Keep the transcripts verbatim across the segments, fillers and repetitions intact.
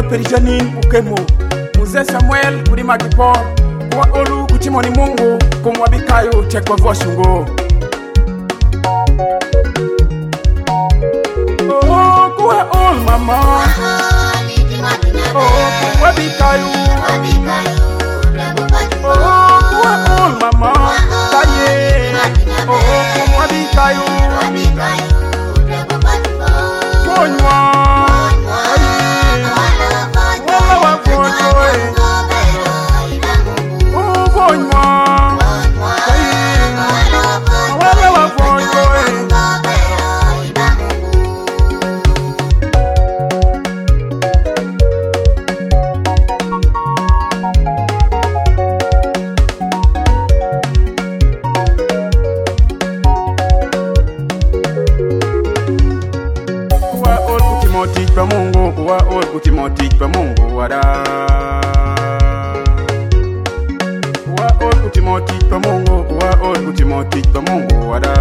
not perijanin ukemo Mzee Samuel kulima kipo kwa olu kuchimoni Mungu kumwa bikayo chekwa voshungo Oh kwa ol mama Oh kumwa bikayo Oh kwa ol mama taye Oh kumwa bikayo Konywa Tich pa Mungu wa ol kutimo tich pa Mungu wada wa ol kutimo tich pa Mungu wa ol kutimo tich pa Mungu wada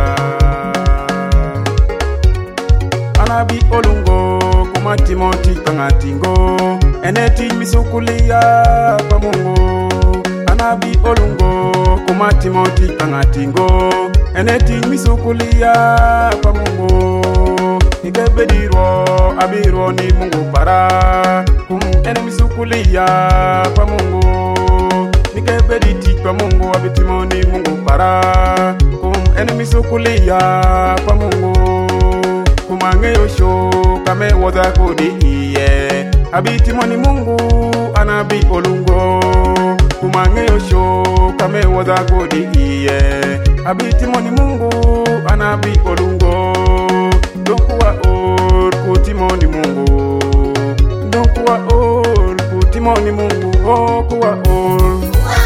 anabi olungo kuma timo tich pa ngatingo ene tich misukulia pa Mungu anabi olungo kuma timo tich pa ngatingo ene tich misukulia pa Mungu Nikebediro abiro ni Mungu para kum ene misukulia pa Mungu Nikebedi tich pa Mungu abitimo ni Mungu para kum ene misukulia pa Mungu Kumange yosho kame woza kodi iye abitimo ni Mungu anabi olungo Kumange yosho kame woza kodi iye abitimo ni Mungu anabi olungo Dokuwa or kutimoni Mungu Dokuwa or kutimoni Mungu Oh kuwa or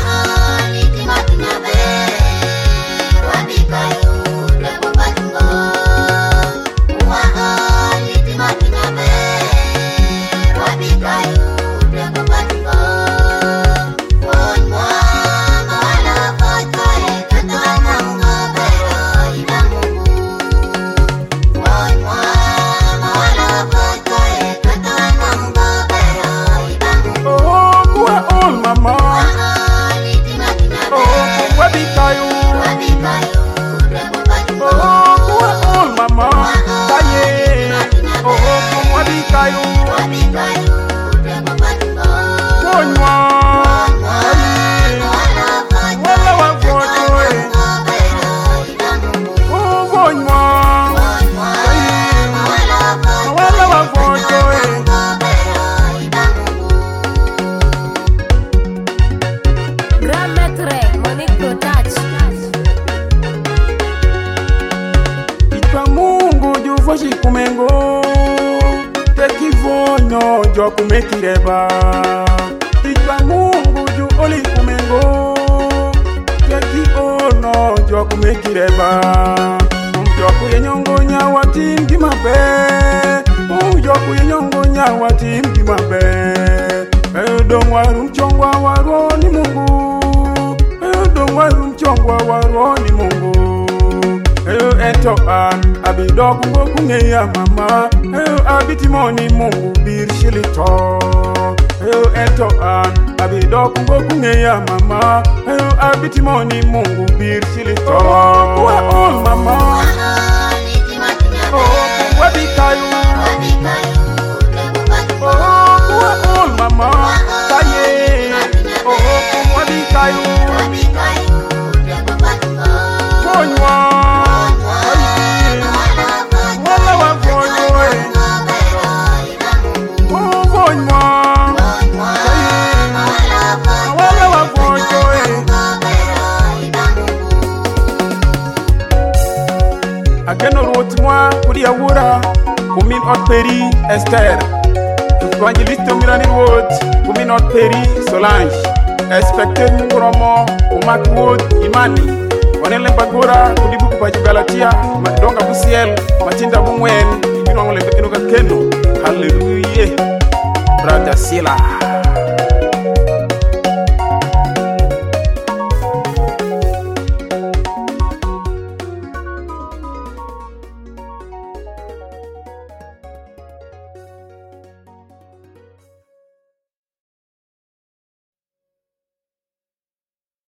Voshi kumengo Teki vonyo jo kumekireba Tijba Mungu ju oli kumengo Teki ono jo kumekireba Umjo kuye nyongo nyawa tim kimabe Umjo kuye nyongo nyawa tim kimabe Eyo dong warum chongwa waro ni Mungu Eyo dong warum chongwa waro ni Mungu Eyo ento an abidok ngoku ngeya mama Eyo abitimoni Mungu bir shilito Eyo ento an abidok ngoku ngeya mama Eyo abitimoni Mungu bir shilito Kwa ol mama Oh kwa bikayu Oh kwa ol mama Taye Oh kwa bikayu Konywa Ageno ruot mwa kuri awura kumin ot peri Esther Evangeliste mirani ruot kumin ot peri Solange Expected munguromo umak ruot Imani Onele bagura kudibu kupaji Galatia Madonga busiel Machinda bumwen Ibino ngole bekeno kakeno Hallelujah Brother Sila